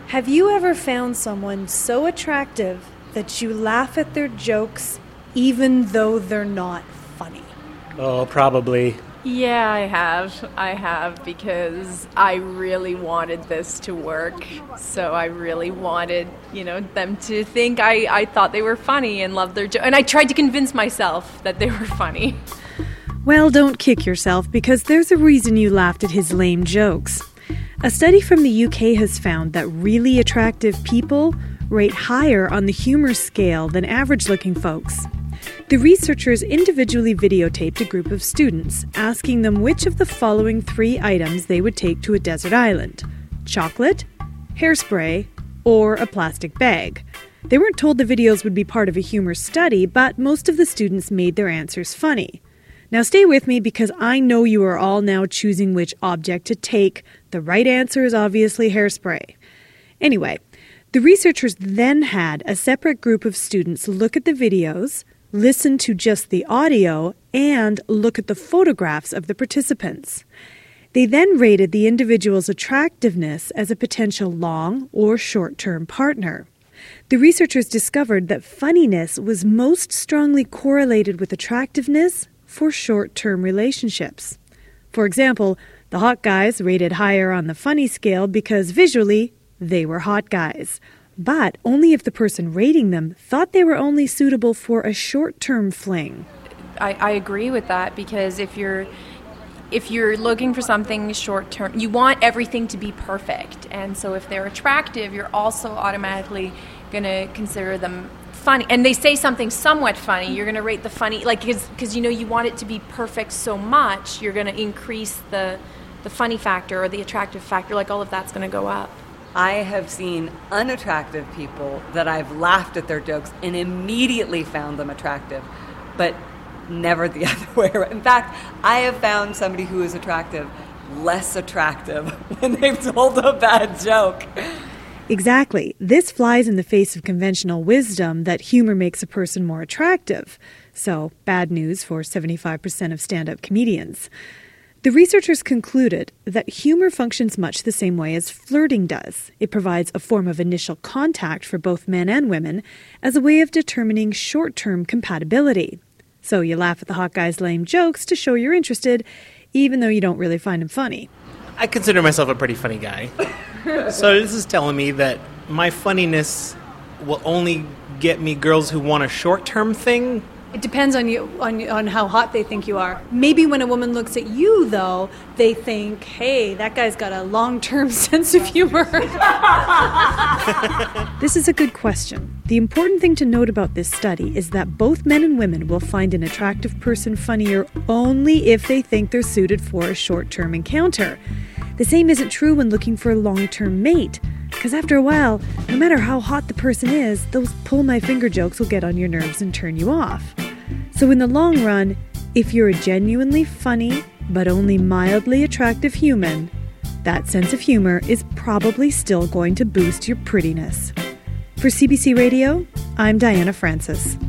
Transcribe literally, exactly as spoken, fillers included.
Have you ever found someone so attractive that you laugh at their jokes even though they're not funny? Oh, probably. Yeah, I have. I have because I really wanted this to work. So I really wanted, you know, them to think I, I thought they were funny and loved their jokes. And I tried to convince myself that they were funny. Well, don't kick yourself because there's a reason you laughed at his lame jokes. A study from the U K has found that really attractive people rate higher on the humor scale than average-looking folks. The researchers individually videotaped a group of students, asking them which of the following three items they would take to a desert island: chocolate, hairspray, or a plastic bag. They weren't told the videos would be part of a humor study, but most of the students made their answers funny. Now stay with me because I know you are all now choosing which object to take. The right answer is obviously hairspray. Anyway, the researchers then had a separate group of students look at the videos, listen to just the audio, and look at the photographs of the participants. They then rated the individual's attractiveness as a potential long or short-term partner. The researchers discovered that funniness was most strongly correlated with attractiveness for short-term relationships. For example, the hot guys rated higher on the funny scale because visually they were hot guys, but only if the person rating them thought they were only suitable for a short-term fling. I, I agree with that because if you're if you're looking for something short-term, you want everything to be perfect. And so if they're attractive, you're also automatically going to consider them funny. And they say something somewhat funny, you're going to rate the funny, like, because, you know, you want it to be perfect so much, you're going to increase the, the funny factor or the attractive factor, like all of that's going to go up. I have seen unattractive people that I've laughed at their jokes and immediately found them attractive, but never the other way around. In fact, I have found somebody who is attractive less attractive when they've told a bad joke. Exactly. This flies in the face of conventional wisdom that humor makes a person more attractive. So, bad news for seventy-five percent of stand-up comedians. The researchers concluded that humor functions much the same way as flirting does. It provides a form of initial contact for both men and women as a way of determining short-term compatibility. So you laugh at the hot guy's lame jokes to show you're interested, even though you don't really find him funny. I consider myself a pretty funny guy. So this is telling me that my funniness will only get me girls who want a short-term thing? It depends on you on on how hot they think you are. Maybe when a woman looks at you, though, they think, hey, that guy's got a long-term sense of humor. This is a good question. The important thing to note about this study is that both men and women will find an attractive person funnier only if they think they're suited for a short-term encounter. The same isn't true when looking for a long-term mate, because after a while, no matter how hot the person is, those pull-my-finger jokes will get on your nerves and turn you off. So in the long run, if you're a genuinely funny but only mildly attractive human, that sense of humor is probably still going to boost your prettiness. For C B C Radio, I'm Diana Francis.